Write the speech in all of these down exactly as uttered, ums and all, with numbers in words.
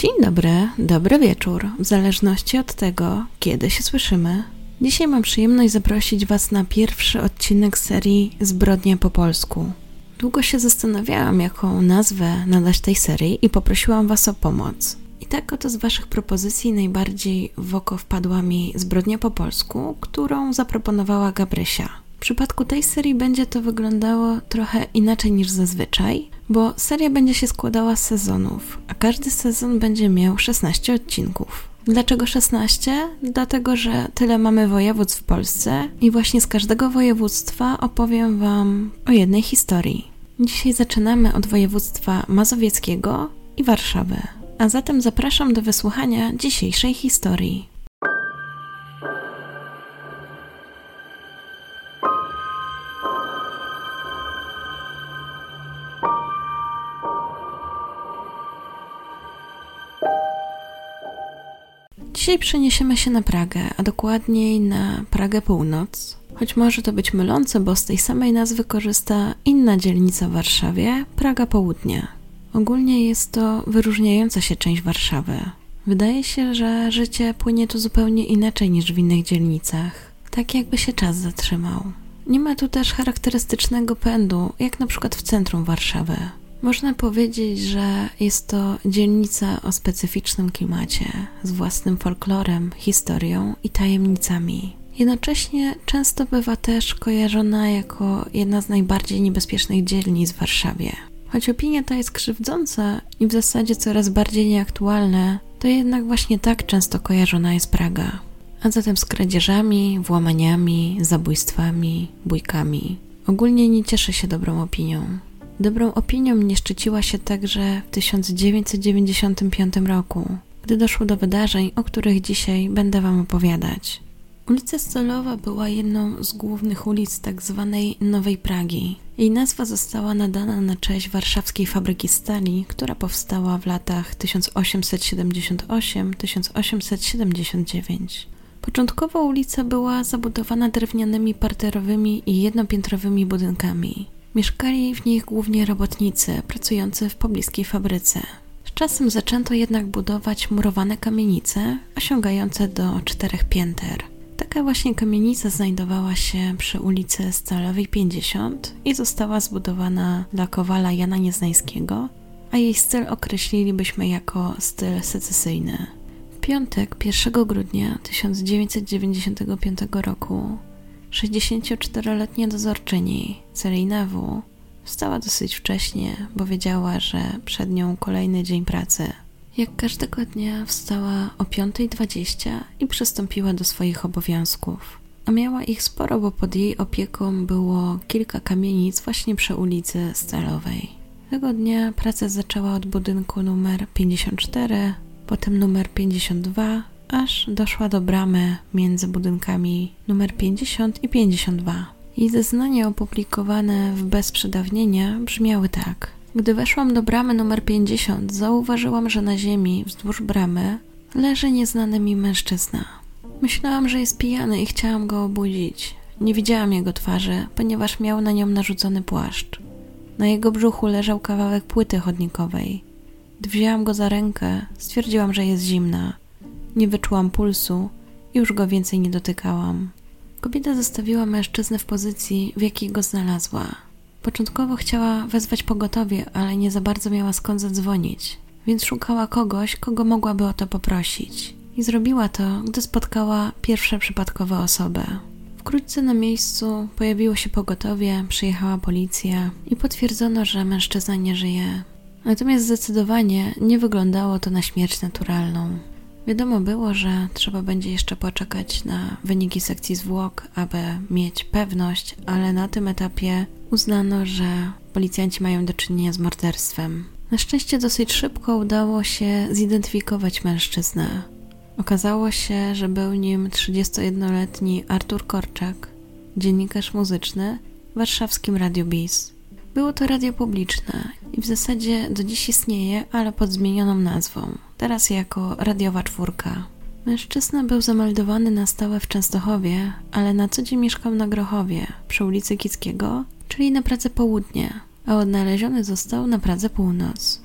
Dzień dobry, dobry wieczór, w zależności od tego, kiedy się słyszymy. Dzisiaj mam przyjemność zaprosić Was na pierwszy odcinek serii Zbrodnia po polsku. Długo się zastanawiałam, jaką nazwę nadać tej serii i poprosiłam Was o pomoc. I tak oto z Waszych propozycji najbardziej w oko wpadła mi Zbrodnia po polsku, którą zaproponowała Gabrysia. W przypadku tej serii będzie to wyglądało trochę inaczej niż zazwyczaj, bo seria będzie się składała z sezonów, a każdy sezon będzie miał szesnaście odcinków. Dlaczego szesnaście? Dlatego, że tyle mamy województw w Polsce i właśnie z każdego województwa opowiem Wam o jednej historii. Dzisiaj zaczynamy od województwa mazowieckiego i Warszawy, a zatem zapraszam do wysłuchania dzisiejszej historii. Dzisiaj przeniesiemy się na Pragę, a dokładniej na Pragę Północ. Choć może to być mylące, bo z tej samej nazwy korzysta inna dzielnica w Warszawie, Praga Południe. Ogólnie jest to wyróżniająca się część Warszawy. Wydaje się, że życie płynie tu zupełnie inaczej niż w innych dzielnicach. Tak jakby się czas zatrzymał. Nie ma tu też charakterystycznego pędu, jak na przykład w centrum Warszawy. Można powiedzieć, że jest to dzielnica o specyficznym klimacie, z własnym folklorem, historią i tajemnicami. Jednocześnie często bywa też kojarzona jako jedna z najbardziej niebezpiecznych dzielnic w Warszawie. Choć opinia ta jest krzywdząca i w zasadzie coraz bardziej nieaktualna, to jednak właśnie tak często kojarzona jest Praga. A zatem z kradzieżami, włamaniami, zabójstwami, bójkami. Ogólnie nie cieszy się dobrą opinią. Dobrą opinią nie szczyciła się także w tysiąc dziewięćset dziewięćdziesiątym piątym roku, gdy doszło do wydarzeń, o których dzisiaj będę Wam opowiadać. Ulica Stalowa była jedną z głównych ulic tzw. Nowej Pragi. Jej nazwa została nadana na cześć warszawskiej fabryki stali, która powstała w latach tysiąc osiemset siedemdziesiąt osiem do tysiąc osiemset siedemdziesiąt dziewięć. Początkowo ulica była zabudowana drewnianymi parterowymi i jednopiętrowymi budynkami. Mieszkali w nich głównie robotnicy pracujący w pobliskiej fabryce. Z czasem zaczęto jednak budować murowane kamienice osiągające do czterech pięter. Taka właśnie kamienica znajdowała się przy ulicy Stalowej pięćdziesiąt i została zbudowana dla kowala Jana Nieznańskiego, a jej styl określilibyśmy jako styl secesyjny. W piątek, pierwszego grudnia tysiąc dziewięćset dziewięćdziesiątego piątego roku sześćdziesięcioczteroletnia dozorczyni Celina W. wstała dosyć wcześnie, bo wiedziała, że przed nią kolejny dzień pracy. Jak każdego dnia wstała o piąta dwadzieścia i przystąpiła do swoich obowiązków. A miała ich sporo, bo pod jej opieką było kilka kamienic właśnie przy ulicy Stalowej. Tego dnia pracę zaczęła od budynku numer pięćdziesiąt cztery, potem numer pięćdziesiąt dwa, aż doszła do bramy między budynkami numer pięćdziesiąt i pięćdziesiąt dwa. Jej zeznania opublikowane w bez przedawnienia brzmiały tak. Gdy weszłam do bramy numer pięćdziesiąt, zauważyłam, że na ziemi wzdłuż bramy leży nieznany mi mężczyzna. Myślałam, że jest pijany i chciałam go obudzić. Nie widziałam jego twarzy, ponieważ miał na nią narzucony płaszcz. Na jego brzuchu leżał kawałek płyty chodnikowej. Gdy wzięłam go za rękę, stwierdziłam, że jest zimna. Nie wyczułam pulsu i już go więcej nie dotykałam. Kobieta zostawiła mężczyznę w pozycji, w jakiej go znalazła. Początkowo chciała wezwać pogotowie, ale nie za bardzo miała skąd zadzwonić, więc szukała kogoś, kogo mogłaby o to poprosić. I zrobiła to, gdy spotkała pierwsze przypadkowe osoby. Wkrótce na miejscu pojawiło się pogotowie, przyjechała policja i potwierdzono, że mężczyzna nie żyje. Natomiast zdecydowanie nie wyglądało to na śmierć naturalną. Wiadomo było, że trzeba będzie jeszcze poczekać na wyniki sekcji zwłok, aby mieć pewność, ale na tym etapie uznano, że policjanci mają do czynienia z morderstwem. Na szczęście dosyć szybko udało się zidentyfikować mężczyznę. Okazało się, że był nim trzydziestojednoletni Artur Korczak, dziennikarz muzyczny w warszawskim Radiu Bis. Było to radio publiczne i w zasadzie do dziś istnieje, ale pod zmienioną nazwą, teraz jako Radiowa Czwórka. Mężczyzna był zameldowany na stałe w Częstochowie, ale na co dzień mieszkał na Grochowie, przy ulicy Kickiego, czyli na Pradze Południe, a odnaleziony został na Pradze Północ.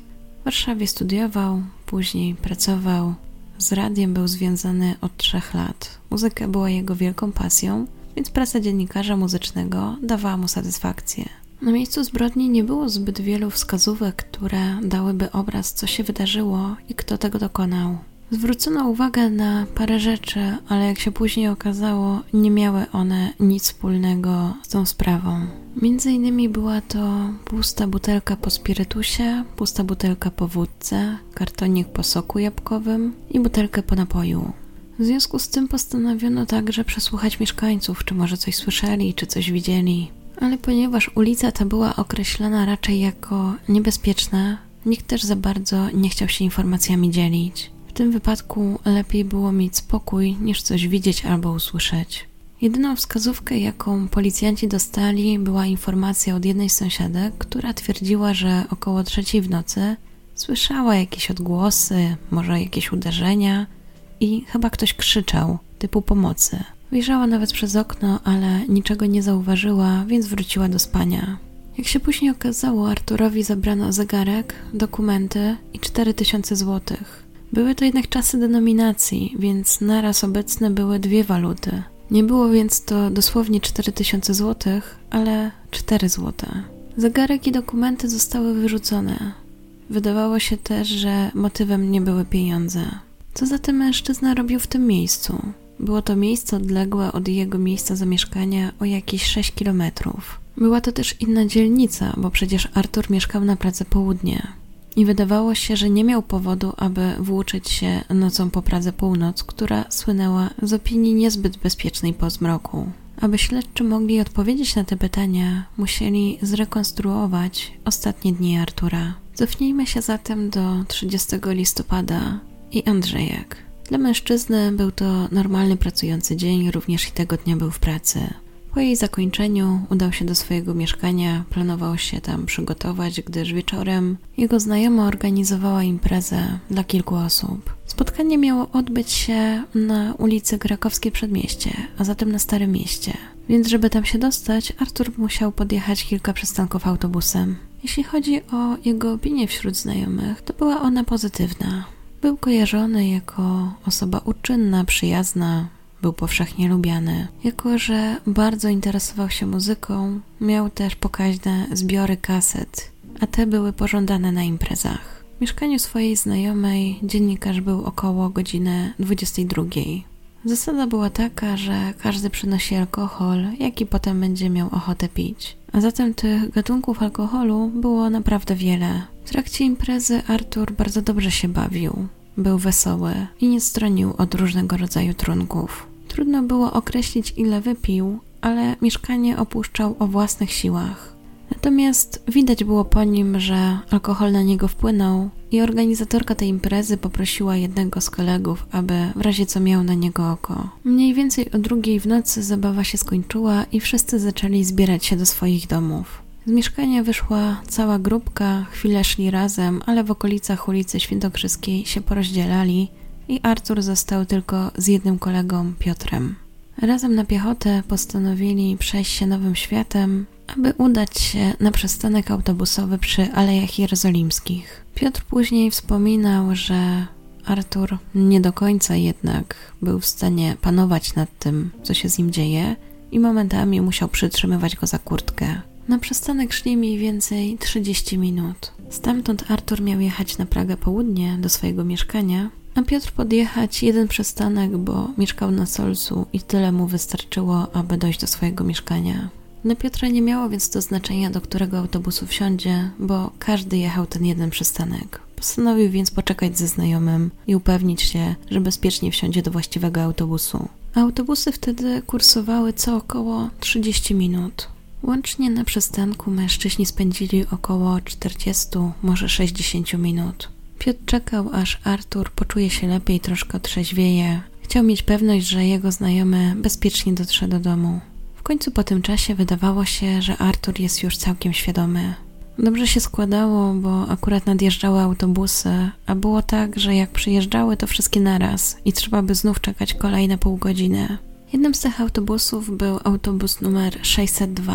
Warszawie studiował, później pracował. Z radiem był związany od trzech lat. Muzyka była jego wielką pasją, więc praca dziennikarza muzycznego dawała mu satysfakcję. Na miejscu zbrodni nie było zbyt wielu wskazówek, które dałyby obraz, co się wydarzyło i kto tego dokonał. Zwrócono uwagę na parę rzeczy, ale jak się później okazało, nie miały one nic wspólnego z tą sprawą. Między innymi była to pusta butelka po spirytusie, pusta butelka po wódce, kartonik po soku jabłkowym i butelkę po napoju. W związku z tym postanowiono także przesłuchać mieszkańców, czy może coś słyszeli, czy coś widzieli. Ale ponieważ ulica ta była określana raczej jako niebezpieczna, nikt też za bardzo nie chciał się informacjami dzielić. W tym wypadku lepiej było mieć spokój, niż coś widzieć albo usłyszeć. Jedyną wskazówkę, jaką policjanci dostali, była informacja od jednej z sąsiadek, która twierdziła, że około trzeciej w nocy słyszała jakieś odgłosy, może jakieś uderzenia i chyba ktoś krzyczał, typu pomocy. Wyjrzała nawet przez okno, ale niczego nie zauważyła, więc wróciła do spania. Jak się później okazało, Arturowi zabrano zegarek, dokumenty i cztery tysiące złotych. Były to jednak czasy denominacji, więc naraz obecne były dwie waluty. Nie było więc to dosłownie cztery tysiące złotych, ale cztery złote. Zegarek i dokumenty zostały wyrzucone. Wydawało się też, że motywem nie były pieniądze. Co zatem mężczyzna robił w tym miejscu? Było to miejsce odległe od jego miejsca zamieszkania o jakieś sześć kilometrów. Była to też inna dzielnica, bo przecież Artur mieszkał na Pradze Południe. I wydawało się, że nie miał powodu, aby włóczyć się nocą po Pradze Północ, która słynęła z opinii niezbyt bezpiecznej po zmroku. Aby śledczy mogli odpowiedzieć na te pytania, musieli zrekonstruować ostatnie dni Artura. Cofnijmy się zatem do trzydziestego listopada i Andrzejek. Dla mężczyzny był to normalny pracujący dzień, również i tego dnia był w pracy. Po jej zakończeniu udał się do swojego mieszkania, planował się tam przygotować, gdyż wieczorem jego znajoma organizowała imprezę dla kilku osób. Spotkanie miało odbyć się na ulicy Krakowskiej Przedmieście, a zatem na Starym Mieście. Więc żeby tam się dostać, Artur musiał podjechać kilka przystanków autobusem. Jeśli chodzi o jego opinię wśród znajomych, to była ona pozytywna. Był kojarzony jako osoba uczynna, przyjazna, był powszechnie lubiany. Jako że bardzo interesował się muzyką, miał też pokaźne zbiory kaset, a te były pożądane na imprezach. W mieszkaniu swojej znajomej dziennikarz był około godziny dwudziestej drugiej. Zasada była taka, że każdy przynosi alkohol, jaki potem będzie miał ochotę pić. A zatem tych gatunków alkoholu było naprawdę wiele. W trakcie imprezy Artur bardzo dobrze się bawił. Był wesoły i nie stronił od różnego rodzaju trunków. Trudno było określić, ile wypił, ale mieszkanie opuszczał o własnych siłach. Natomiast widać było po nim, że alkohol na niego wpłynął i organizatorka tej imprezy poprosiła jednego z kolegów, aby w razie co miał na niego oko. Mniej więcej o drugiej w nocy zabawa się skończyła i wszyscy zaczęli zbierać się do swoich domów. Z mieszkania wyszła cała grupka, chwilę szli razem, ale w okolicach ulicy Świętokrzyskiej się porozdzielali i Artur został tylko z jednym kolegą, Piotrem. Razem na piechotę postanowili przejść się Nowym Światem, aby udać się na przystanek autobusowy przy Alejach Jerozolimskich. Piotr później wspominał, że Artur nie do końca jednak był w stanie panować nad tym, co się z nim dzieje i momentami musiał przytrzymywać go za kurtkę. Na przystanek szli mniej więcej trzydzieści minut. Stamtąd Artur miał jechać na Pragę Południe do swojego mieszkania, a Piotr podjechać jeden przystanek, bo mieszkał na Solcu i tyle mu wystarczyło, aby dojść do swojego mieszkania. Dla Piotra nie miało więc to znaczenia, do którego autobusu wsiądzie, bo każdy jechał ten jeden przystanek. Postanowił więc poczekać ze znajomym i upewnić się, że bezpiecznie wsiądzie do właściwego autobusu. A autobusy wtedy kursowały co około trzydzieści minut. Łącznie na przystanku mężczyźni spędzili około czterdzieści, może sześćdziesiąt minut. Piotr czekał, aż Artur poczuje się lepiej, troszkę otrzeźwieje. Chciał mieć pewność, że jego znajomy bezpiecznie dotrze do domu. W końcu po tym czasie wydawało się, że Artur jest już całkiem świadomy. Dobrze się składało, bo akurat nadjeżdżały autobusy, a było tak, że jak przyjeżdżały, to wszystkie naraz i trzeba by znów czekać kolejne pół godziny. Jednym z tych autobusów był autobus numer sześćset dwa.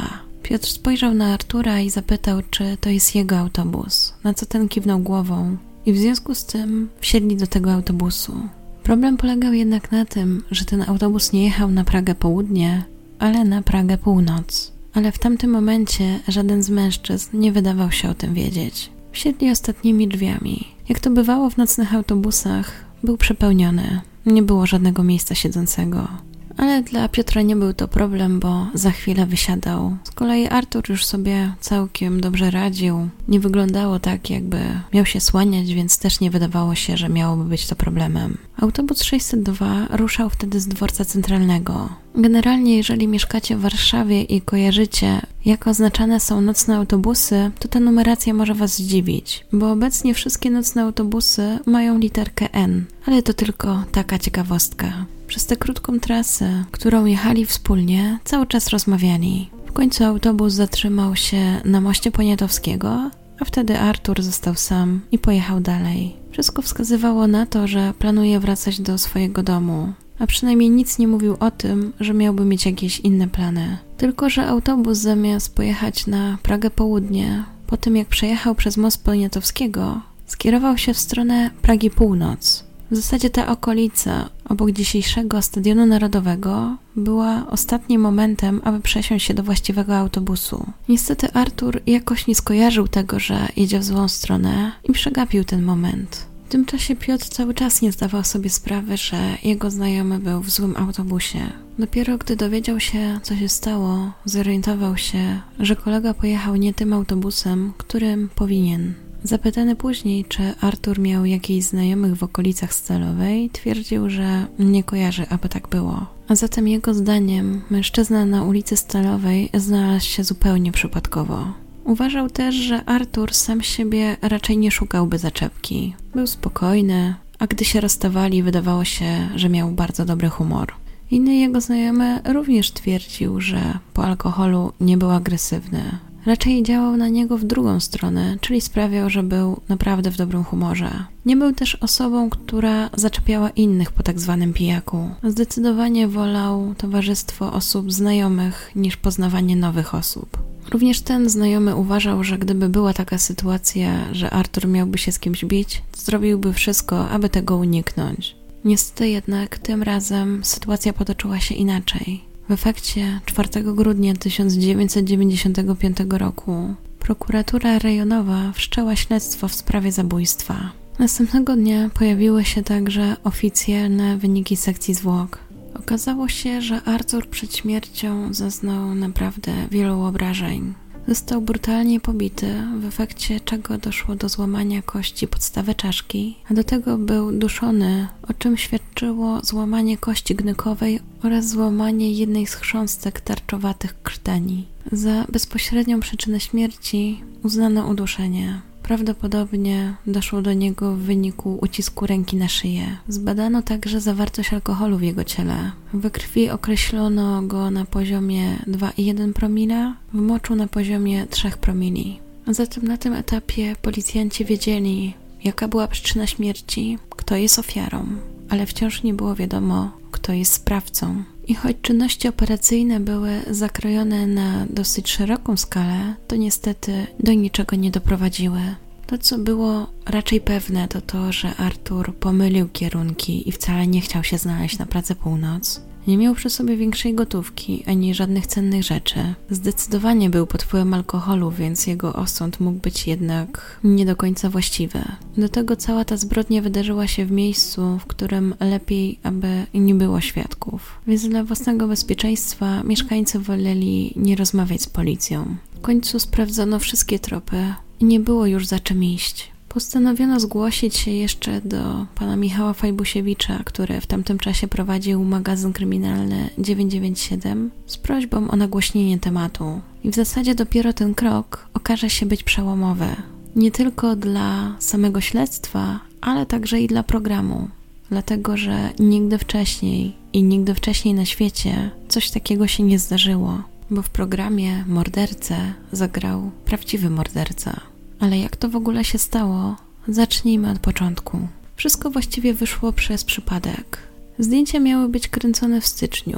Piotr spojrzał na Artura i zapytał, czy to jest jego autobus, na co ten kiwnął głową i w związku z tym wsiedli do tego autobusu. Problem polegał jednak na tym, że ten autobus nie jechał na Pragę Południe, ale na Pragę Północ. Ale w tamtym momencie żaden z mężczyzn nie wydawał się o tym wiedzieć. Wsiedli ostatnimi drzwiami. Jak to bywało w nocnych autobusach, był przepełniony. Nie było żadnego miejsca siedzącego. Ale dla Piotra nie był to problem, bo za chwilę wysiadał. Z kolei Artur już sobie całkiem dobrze radził. Nie wyglądało tak, jakby miał się słaniać, więc też nie wydawało się, że miałoby być to problemem. Autobus sześćset dwa ruszał wtedy z dworca centralnego. Generalnie, jeżeli mieszkacie w Warszawie i kojarzycie, jak oznaczane są nocne autobusy, to ta numeracja może Was zdziwić, bo obecnie wszystkie nocne autobusy mają literkę N, ale to tylko taka ciekawostka. Przez tę krótką trasę, którą jechali wspólnie, cały czas rozmawiali. W końcu autobus zatrzymał się na moście Poniatowskiego, a wtedy Artur został sam i pojechał dalej. Wszystko wskazywało na to, że planuje wracać do swojego domu, a przynajmniej nic nie mówił o tym, że miałby mieć jakieś inne plany. Tylko że autobus zamiast pojechać na Pragę Południe, po tym jak przejechał przez most Poniatowskiego, skierował się w stronę Pragi Północ. W zasadzie ta okolica obok dzisiejszego Stadionu Narodowego była ostatnim momentem, aby przesiąść się do właściwego autobusu. Niestety Artur jakoś nie skojarzył tego, że jedzie w złą stronę i przegapił ten moment. W tym czasie Piotr cały czas nie zdawał sobie sprawy, że jego znajomy był w złym autobusie. Dopiero gdy dowiedział się, co się stało, zorientował się, że kolega pojechał nie tym autobusem, którym powinien. Zapytany później, czy Artur miał jakichś znajomych w okolicach Stalowej, twierdził, że nie kojarzy, aby tak było. A zatem jego zdaniem mężczyzna na ulicy Stalowej znalazł się zupełnie przypadkowo. Uważał też, że Artur sam siebie raczej nie szukałby zaczepki. Był spokojny, a gdy się rozstawali, wydawało się, że miał bardzo dobry humor. Inny jego znajomy również twierdził, że po alkoholu nie był agresywny. Raczej działał na niego w drugą stronę, czyli sprawiał, że był naprawdę w dobrym humorze. Nie był też osobą, która zaczepiała innych po tak zwanym pijaku. Zdecydowanie wolał towarzystwo osób znajomych niż poznawanie nowych osób. Również ten znajomy uważał, że gdyby była taka sytuacja, że Artur miałby się z kimś bić, to zrobiłby wszystko, aby tego uniknąć. Niestety jednak tym razem sytuacja potoczyła się inaczej. W efekcie czwartego grudnia tysiąc dziewięćset dziewięćdziesiątego piątego roku prokuratura rejonowa wszczęła śledztwo w sprawie zabójstwa. Następnego dnia pojawiły się także oficjalne wyniki sekcji zwłok. Okazało się, że Artur przed śmiercią zaznał naprawdę wielu obrażeń. Został brutalnie pobity, w efekcie czego doszło do złamania kości podstawy czaszki, a do tego był duszony, o czym świadczyło złamanie kości gnykowej oraz złamanie jednej z chrząstek tarczowatych krtani. Za bezpośrednią przyczynę śmierci uznano uduszenie. Prawdopodobnie doszło do niego w wyniku ucisku ręki na szyję. Zbadano także zawartość alkoholu w jego ciele. We krwi określono go na poziomie dwa i jeden promila, w moczu na poziomie trzy promili. A zatem na tym etapie policjanci wiedzieli, jaka była przyczyna śmierci, kto jest ofiarą, ale wciąż nie było wiadomo, kto jest sprawcą. I choć czynności operacyjne były zakrojone na dosyć szeroką skalę, to niestety do niczego nie doprowadziły. To, co było raczej pewne, to to, że Artur pomylił kierunki i wcale nie chciał się znaleźć na Pradze Północ. Nie miał przy sobie większej gotówki, ani żadnych cennych rzeczy. Zdecydowanie był pod wpływem alkoholu, więc jego osąd mógł być jednak nie do końca właściwy. Do tego cała ta zbrodnia wydarzyła się w miejscu, w którym lepiej, aby nie było świadków. Więc dla własnego bezpieczeństwa mieszkańcy woleli nie rozmawiać z policją. W końcu sprawdzono wszystkie tropy i nie było już za czym iść. Postanowiono zgłosić się jeszcze do pana Michała Fajbusiewicza, który w tamtym czasie prowadził magazyn kryminalny dziewięćset dziewięćdziesiąt siedem z prośbą o nagłośnienie tematu. I w zasadzie dopiero ten krok okaże się być przełomowy. Nie tylko dla samego śledztwa, ale także i dla programu. Dlatego, że nigdy wcześniej i nigdy wcześniej na świecie coś takiego się nie zdarzyło. Bo w programie mordercę zagrał prawdziwy morderca. Ale jak to w ogóle się stało? Zacznijmy od początku. Wszystko właściwie wyszło przez przypadek. Zdjęcia miały być kręcone w styczniu.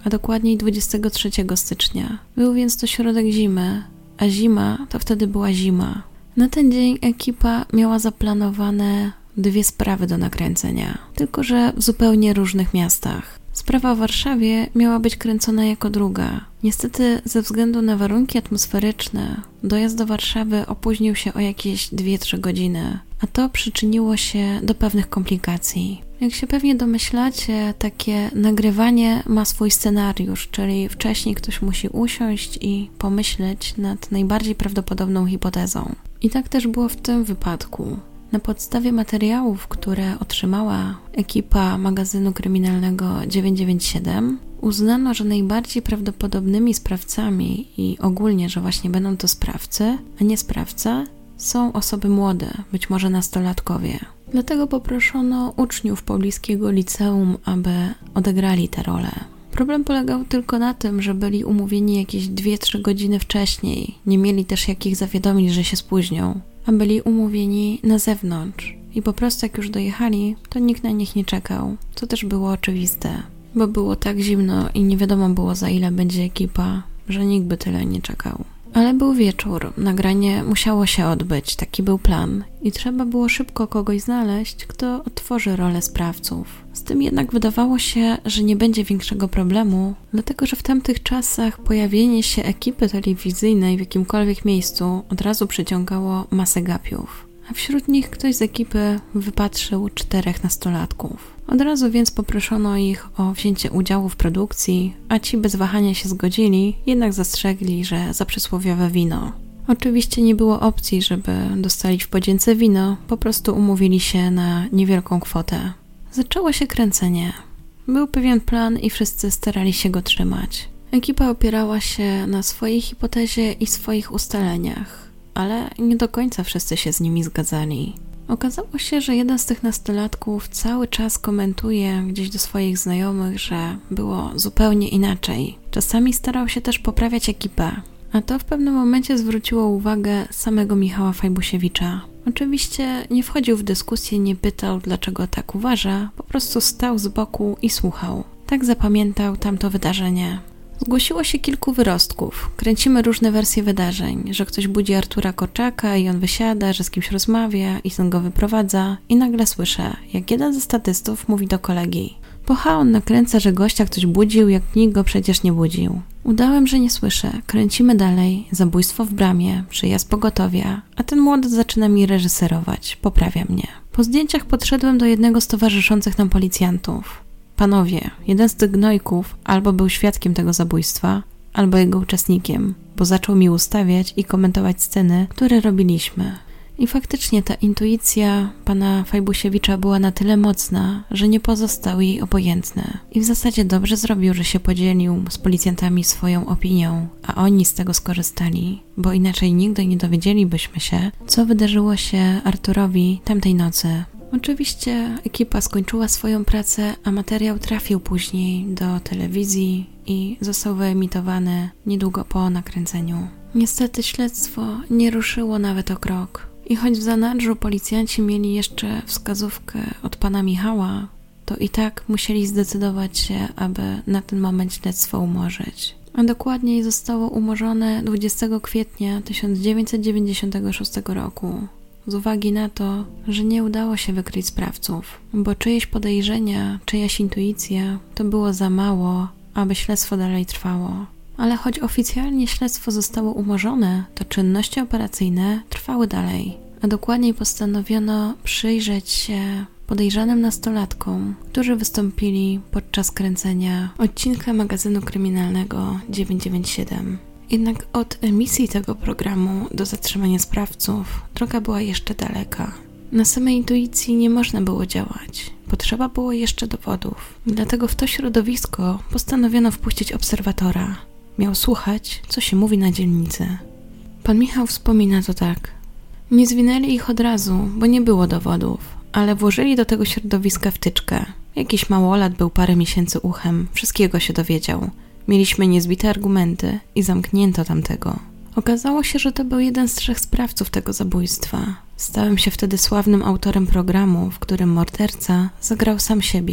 a dokładniej dwudziestego trzeciego stycznia. Był więc to środek zimy, a zima to wtedy była zima. Na ten dzień ekipa miała zaplanowane dwie sprawy do nakręcenia, tylko że w zupełnie różnych miastach. Sprawa w Warszawie miała być kręcona jako druga. Niestety ze względu na warunki atmosferyczne dojazd do Warszawy opóźnił się o jakieś dwie trzy godziny, a to przyczyniło się do pewnych komplikacji. Jak się pewnie domyślacie, takie nagrywanie ma swój scenariusz, czyli wcześniej ktoś musi usiąść i pomyśleć nad najbardziej prawdopodobną hipotezą. I tak też było w tym wypadku. Na podstawie materiałów, które otrzymała ekipa magazynu kryminalnego dziewięćset dziewięćdziesiąt siedem, uznano, że najbardziej prawdopodobnymi sprawcami i ogólnie, że właśnie będą to sprawcy, a nie sprawca, są osoby młode, być może nastolatkowie. Dlatego poproszono uczniów pobliskiego liceum, aby odegrali tę rolę. Problem polegał tylko na tym, że byli umówieni jakieś dwie trzy godziny wcześniej. Nie mieli też jakich zawiadomić, że się spóźnią, a byli umówieni na zewnątrz. I po prostu jak już dojechali, to nikt na nich nie czekał, co też było oczywiste. Bo było tak zimno i nie wiadomo było, za ile będzie ekipa, że nikt by tyle nie czekał. Ale był wieczór, nagranie musiało się odbyć, taki był plan i trzeba było szybko kogoś znaleźć, kto otworzy rolę sprawców. Z tym jednak wydawało się, że nie będzie większego problemu, dlatego że w tamtych czasach pojawienie się ekipy telewizyjnej w jakimkolwiek miejscu od razu przyciągało masę gapiów. A wśród nich ktoś z ekipy wypatrzył czterech nastolatków. Od razu więc poproszono ich o wzięcie udziału w produkcji, a ci bez wahania się zgodzili, jednak zastrzegli, że za przysłowiowe wino. Oczywiście nie było opcji, żeby dostali w podzięce wino, po prostu umówili się na niewielką kwotę. Zaczęło się kręcenie. Był pewien plan i wszyscy starali się go trzymać. Ekipa opierała się na swojej hipotezie i swoich ustaleniach, ale nie do końca wszyscy się z nimi zgadzali. Okazało się, że jeden z tych nastolatków cały czas komentuje gdzieś do swoich znajomych, że było zupełnie inaczej. Czasami starał się też poprawiać ekipę, a to w pewnym momencie zwróciło uwagę samego Michała Fajbusiewicza. Oczywiście nie wchodził w dyskusję, nie pytał, dlaczego tak uważa, po prostu stał z boku i słuchał. Tak zapamiętał tamto wydarzenie. Zgłosiło się kilku wyrostków. Kręcimy różne wersje wydarzeń, że ktoś budzi Artura Korczaka i on wysiada, że z kimś rozmawia i ten go wyprowadza i nagle słyszę, jak jeden ze statystów mówi do kolegi: Pocha, on nakręca, że gościa ktoś budził, jak nikt go przecież nie budził. Udałem, że nie słyszę. Kręcimy dalej. Zabójstwo w bramie, przyjazd pogotowia, a ten młody zaczyna mi reżyserować, poprawia mnie. Po zdjęciach podszedłem do jednego z towarzyszących nam policjantów. Panowie, jeden z tych gnojków albo był świadkiem tego zabójstwa, albo jego uczestnikiem, bo zaczął mi ustawiać i komentować sceny, które robiliśmy. I faktycznie ta intuicja pana Fajbusiewicza była na tyle mocna, że nie pozostał jej obojętny. I w zasadzie dobrze zrobił, że się podzielił z policjantami swoją opinią, a oni z tego skorzystali, bo inaczej nigdy nie dowiedzielibyśmy się, co wydarzyło się Arturowi tamtej nocy. Oczywiście ekipa skończyła swoją pracę, a materiał trafił później do telewizji i został wyemitowany niedługo po nakręceniu. Niestety śledztwo nie ruszyło nawet o krok. I choć w zanadrzu policjanci mieli jeszcze wskazówkę od pana Michała, to i tak musieli zdecydować się, aby na ten moment śledztwo umorzyć. A dokładniej zostało umorzone dwudziestego kwietnia tysiąc dziewięćset dziewięćdziesiątego szóstego roku. Z uwagi na to, że nie udało się wykryć sprawców, bo czyjeś podejrzenia, czyjaś intuicja to było za mało, aby śledztwo dalej trwało. Ale choć oficjalnie śledztwo zostało umorzone, to czynności operacyjne trwały dalej, a dokładniej postanowiono przyjrzeć się podejrzanym nastolatkom, którzy wystąpili podczas kręcenia odcinka magazynu kryminalnego dziewięćset dziewięćdziesiąt siedem. Jednak od emisji tego programu do zatrzymania sprawców droga była jeszcze daleka. Na samej intuicji nie można było działać. Potrzeba było jeszcze dowodów. Dlatego w to środowisko postanowiono wpuścić obserwatora. Miał słuchać, co się mówi na dzielnicy. Pan Michał wspomina to tak. Nie zwinęli ich od razu, bo nie było dowodów, ale włożyli do tego środowiska wtyczkę. Jakiś małolat był parę miesięcy uchem, wszystkiego się dowiedział. Mieliśmy niezbite argumenty i zamknięto tamtego. Okazało się, że to był jeden z trzech sprawców tego zabójstwa. Stałem się wtedy sławnym autorem programu, w którym morderca zagrał sam siebie.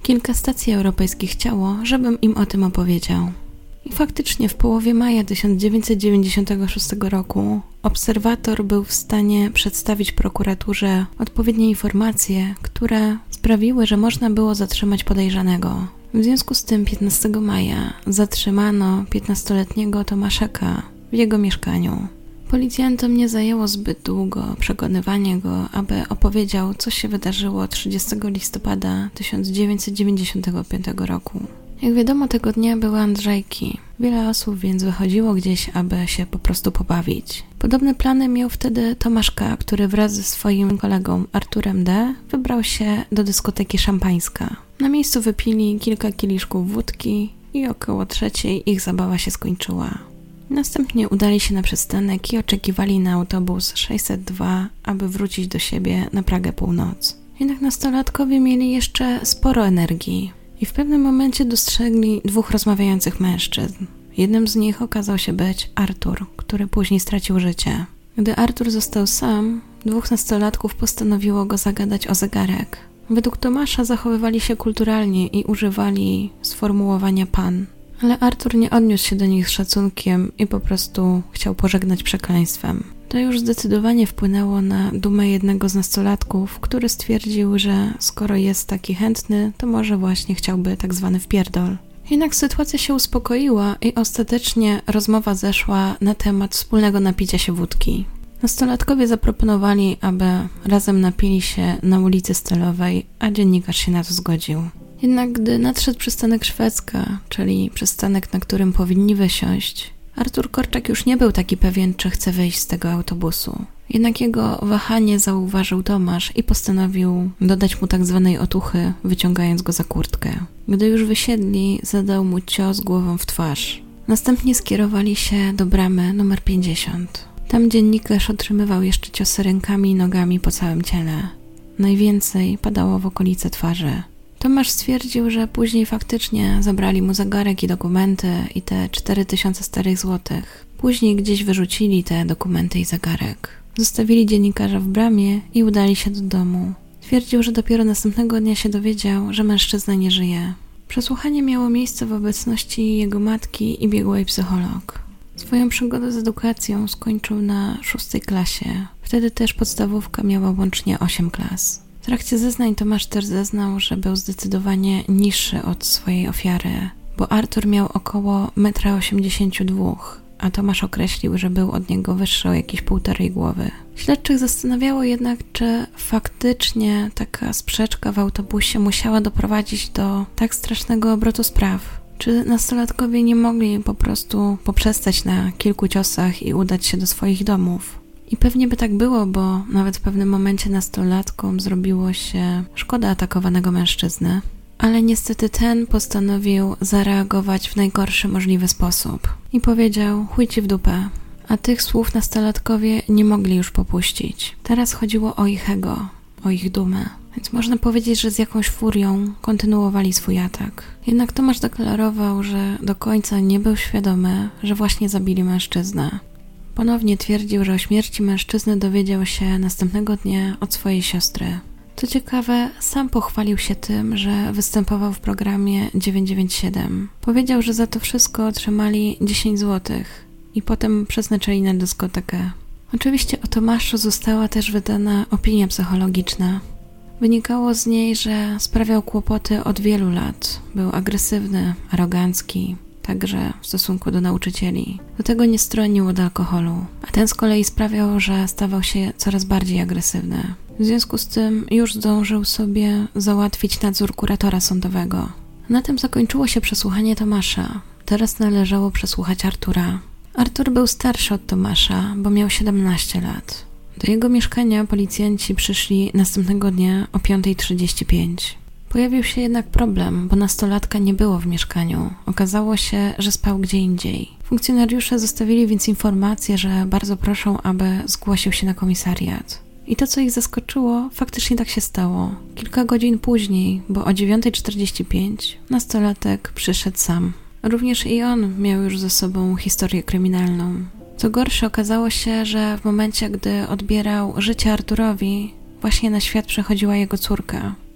Kilka stacji europejskich chciało, żebym im o tym opowiedział. I faktycznie w połowie maja tysiąc dziewięćset dziewięćdziesiątego szóstego roku obserwator był w stanie przedstawić prokuraturze odpowiednie informacje, które sprawiły, że można było zatrzymać podejrzanego. W związku z tym piętnastego maja zatrzymano piętnastoletniego Tomaszeka w jego mieszkaniu. Policjantom nie zajęło zbyt długo przekonywanie go, aby opowiedział, co się wydarzyło trzydziestego listopada tysiąc dziewięćset dziewięćdziesiątego piątego roku. Jak wiadomo, tego dnia były Andrzejki. Wiele osób więc wychodziło gdzieś, aby się po prostu pobawić. Podobne plany miał wtedy Tomasz K., który wraz ze swoim kolegą Arturem D. wybrał się do dyskoteki Szampańska. Na miejscu wypili kilka kieliszków wódki i około trzeciej ich zabawa się skończyła. Następnie udali się na przystanek i oczekiwali na autobus sześćset dwa, aby wrócić do siebie na Pragę Północ. Jednak nastolatkowie mieli jeszcze sporo energii i w pewnym momencie dostrzegli dwóch rozmawiających mężczyzn. Jednym z nich okazał się być Artur, który później stracił życie. Gdy Artur został sam, dwóch nastolatków postanowiło go zagadać o zegarek. Według Tomasza zachowywali się kulturalnie i używali sformułowania pan. Ale Artur nie odniósł się do nich z szacunkiem i po prostu chciał pożegnać przekleństwem. To już zdecydowanie wpłynęło na dumę jednego z nastolatków, który stwierdził, że skoro jest taki chętny, to może właśnie chciałby tak zwany wpierdol. Jednak sytuacja się uspokoiła i ostatecznie rozmowa zeszła na temat wspólnego napicia się wódki. Nastolatkowie zaproponowali, aby razem napili się na ulicy Stalowej, a dziennikarz się na to zgodził. Jednak gdy nadszedł przystanek Szwedzka, czyli przystanek, na którym powinni wysiąść, Artur Korczak już nie był taki pewien, czy chce wyjść z tego autobusu. Jednak jego wahanie zauważył Tomasz i postanowił dodać mu tak zwanej otuchy, wyciągając go za kurtkę. Gdy już wysiedli, zadał mu cios głową w twarz. Następnie skierowali się do bramy numer pięćdziesiąt. Tam dziennikarz otrzymywał jeszcze ciosy rękami i nogami po całym ciele. Najwięcej padało w okolice twarzy. Tomasz stwierdził, że później faktycznie zabrali mu zegarek i dokumenty i te cztery tysiące starych złotych. Później gdzieś wyrzucili te dokumenty i zegarek. Zostawili dziennikarza w bramie i udali się do domu. Twierdził, że dopiero następnego dnia się dowiedział, że mężczyzna nie żyje. Przesłuchanie miało miejsce w obecności jego matki i biegłej psycholog. Swoją przygodę z edukacją skończył na szóstej klasie. Wtedy też podstawówka miała łącznie osiem klas. W trakcie zeznań Tomasz też zeznał, że był zdecydowanie niższy od swojej ofiary, bo Artur miał około jeden osiemdziesiąt dwa metrów, a Tomasz określił, że był od niego wyższy o jakieś półtorej głowy. Śledczych zastanawiało jednak, czy faktycznie taka sprzeczka w autobusie musiała doprowadzić do tak strasznego obrotu spraw. Czy nastolatkowie nie mogli po prostu poprzestać na kilku ciosach i udać się do swoich domów? I pewnie by tak było, bo nawet w pewnym momencie nastolatkom zrobiło się szkoda atakowanego mężczyzny. Ale niestety ten postanowił zareagować w najgorszy możliwy sposób. I powiedział: chuj ci w dupę. A tych słów nastolatkowie nie mogli już popuścić. Teraz chodziło o ich ego, o ich dumę. Więc można powiedzieć, że z jakąś furią kontynuowali swój atak. Jednak Tomasz deklarował, że do końca nie był świadomy, że właśnie zabili mężczyznę. Ponownie twierdził, że o śmierci mężczyzny dowiedział się następnego dnia od swojej siostry. Co ciekawe, sam pochwalił się tym, że występował w programie dziewięćset dziewięćdziesiąt siedem. Powiedział, że za to wszystko otrzymali dziesięć złotych i potem przeznaczyli na dyskotekę. Oczywiście o Tomaszu została też wydana opinia psychologiczna. Wynikało z niej, że sprawiał kłopoty od wielu lat. Był agresywny, arogancki, także w stosunku do nauczycieli. Do tego nie stronił od alkoholu, a ten z kolei sprawiał, że stawał się coraz bardziej agresywny. W związku z tym już zdążył sobie załatwić nadzór kuratora sądowego. Na tym zakończyło się przesłuchanie Tomasza. Teraz należało przesłuchać Artura. Artur był starszy od Tomasza, bo miał siedemnaście lat. Do jego mieszkania policjanci przyszli następnego dnia o piąta trzydzieści pięć. Pojawił się jednak problem, bo nastolatka nie było w mieszkaniu. Okazało się, że spał gdzie indziej. Funkcjonariusze zostawili więc informację, że bardzo proszą, aby zgłosił się na komisariat. I to, co ich zaskoczyło, faktycznie tak się stało. Kilka godzin później, bo o dziewiąta czterdzieści pięć, nastolatek przyszedł sam. Również i on miał już ze sobą historię kryminalną. Co gorsze, okazało się, że w momencie, gdy odbierał życie Arturowi, właśnie na świat przechodziła jego córka.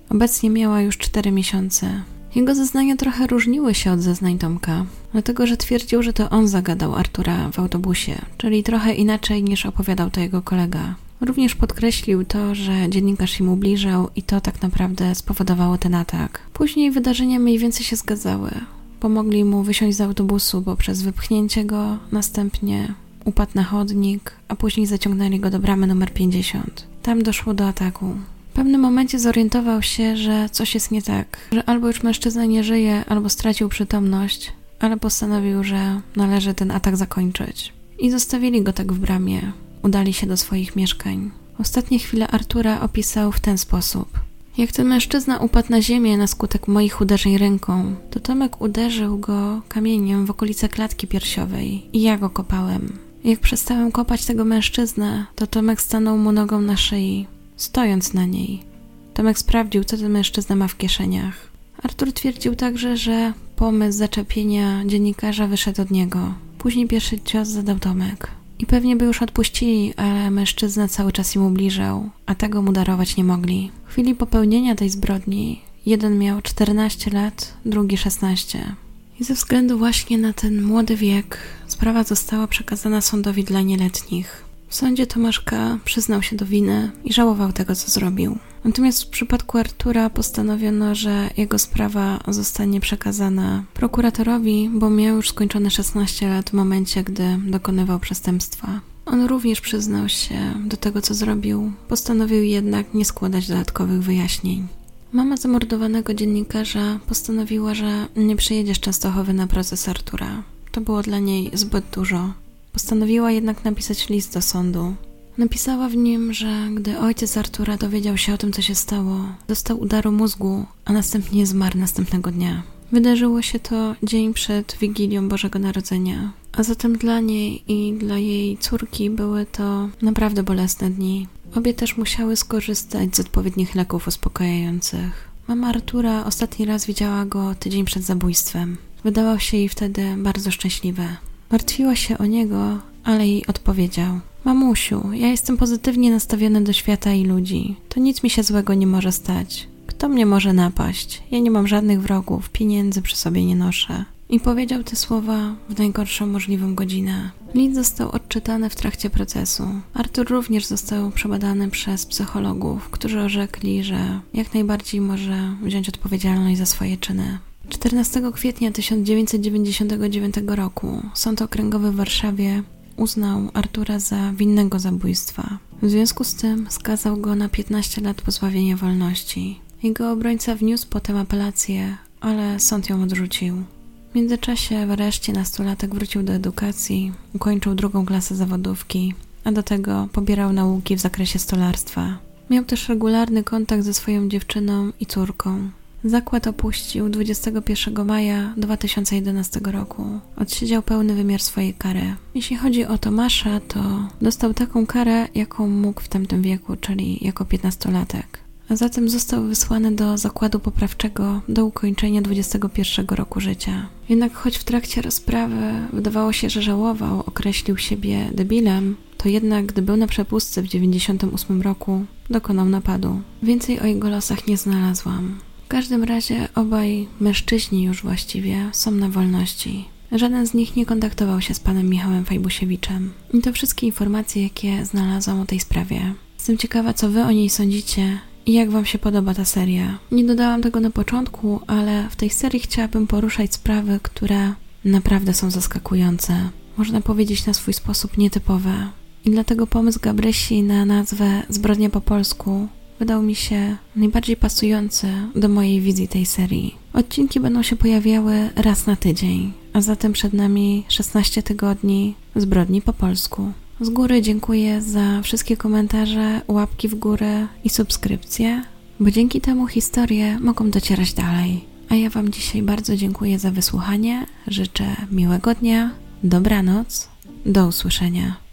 Obecnie miała już cztery miesiące. Jego zeznania trochę różniły się od zeznań Tomka, dlatego że twierdził, że to on zagadał Artura w autobusie, czyli trochę inaczej niż opowiadał to jego kolega. Również podkreślił to, że dziennikarz im ubliżał i to tak naprawdę spowodowało ten atak. Później wydarzenia mniej więcej się zgadzały. Pomogli mu wysiąść z autobusu poprzez wypchnięcie go, następnie upadł na chodnik, a później zaciągnęli go do bramy numer pięćdziesiąt. Tam doszło do ataku. W pewnym momencie zorientował się, że coś jest nie tak, że albo już mężczyzna nie żyje, albo stracił przytomność, ale postanowił, że należy ten atak zakończyć. I zostawili go tak w bramie. Udali się do swoich mieszkań. Ostatnie chwile Artura opisał w ten sposób. Jak ten mężczyzna upadł na ziemię na skutek moich uderzeń ręką, to Tomek uderzył go kamieniem w okolice klatki piersiowej i ja go kopałem. Jak przestałem kopać tego mężczyznę, to Tomek stanął mu nogą na szyi, stojąc na niej. Tomek sprawdził, co ten mężczyzna ma w kieszeniach. Artur twierdził także, że pomysł zaczepienia dziennikarza wyszedł od niego. Później pierwszy cios zadał Tomek. I pewnie by już odpuścili, ale mężczyzna cały czas im ubliżał, a tego mu darować nie mogli. W chwili popełnienia tej zbrodni jeden miał czternaście lat, drugi szesnaście. I ze względu właśnie na ten młody wiek sprawa została przekazana sądowi dla nieletnich. W sądzie Tomasz K. przyznał się do winy i żałował tego, co zrobił. Natomiast w przypadku Artura postanowiono, że jego sprawa zostanie przekazana prokuratorowi, bo miał już skończone szesnaście lat w momencie, gdy dokonywał przestępstwa. On również przyznał się do tego, co zrobił. Postanowił jednak nie składać dodatkowych wyjaśnień. Mama zamordowanego dziennikarza postanowiła, że nie przyjedzie z Częstochowy na proces Artura. To było dla niej zbyt dużo. Postanowiła jednak napisać list do sądu. Napisała w nim, że gdy ojciec Artura dowiedział się o tym, co się stało, dostał udaru mózgu, a następnie zmarł następnego dnia. Wydarzyło się to dzień przed Wigilią Bożego Narodzenia, a zatem dla niej i dla jej córki były to naprawdę bolesne dni. Obie też musiały skorzystać z odpowiednich leków uspokajających. Mama Artura ostatni raz widziała go tydzień przed zabójstwem. Wydawał się jej wtedy bardzo szczęśliwy. Martwiła się o niego, ale jej odpowiedział: mamusiu, ja jestem pozytywnie nastawiony do świata i ludzi. To nic mi się złego nie może stać. Kto mnie może napaść? Ja nie mam żadnych wrogów, pieniędzy przy sobie nie noszę. I powiedział te słowa w najgorszą możliwą godzinę. List został odczytany w trakcie procesu. Artur również został przebadany przez psychologów, którzy orzekli, że jak najbardziej może wziąć odpowiedzialność za swoje czyny. czternastego kwietnia tysiąc dziewięćset dziewięćdziesiątego dziewiątego roku Sąd Okręgowy w Warszawie uznał Artura za winnego zabójstwa. W związku z tym skazał go na piętnaście lat pozbawienia wolności. Jego obrońca wniósł potem apelację, ale sąd ją odrzucił. W międzyczasie w areszcie nastolatek wrócił do edukacji, ukończył drugą klasę zawodówki, a do tego pobierał nauki w zakresie stolarstwa. Miał też regularny kontakt ze swoją dziewczyną i córką. Zakład opuścił dwudziestego pierwszego maja dwa tysiące jedenastego roku. Odsiedział pełny wymiar swojej kary. Jeśli chodzi o Tomasza, to dostał taką karę, jaką mógł w tamtym wieku, czyli jako piętnastolatek. A zatem został wysłany do zakładu poprawczego do ukończenia dwudziestego pierwszego roku życia. Jednak choć w trakcie rozprawy wydawało się, że żałował, określił siebie debilem, to jednak gdy był na przepustce w dziewięćdziesiątym ósmym roku, dokonał napadu. Więcej o jego losach nie znalazłam. W każdym razie obaj mężczyźni już właściwie są na wolności. Żaden z nich nie kontaktował się z panem Michałem Fajbusiewiczem. I to wszystkie informacje, jakie znalazłam o tej sprawie. Jestem ciekawa, co wy o niej sądzicie i jak wam się podoba ta seria. Nie dodałam tego na początku, ale w tej serii chciałabym poruszać sprawy, które naprawdę są zaskakujące. Można powiedzieć na swój sposób nietypowe. I dlatego pomysł Gabrysi na nazwę Zbrodnia po polsku wydał mi się najbardziej pasujący do mojej wizji tej serii. Odcinki będą się pojawiały raz na tydzień, a zatem przed nami szesnaście tygodni zbrodni po polsku. Z góry dziękuję za wszystkie komentarze, łapki w górę i subskrypcje, bo dzięki temu historie mogą docierać dalej. A ja wam dzisiaj bardzo dziękuję za wysłuchanie, życzę miłego dnia, dobranoc, do usłyszenia.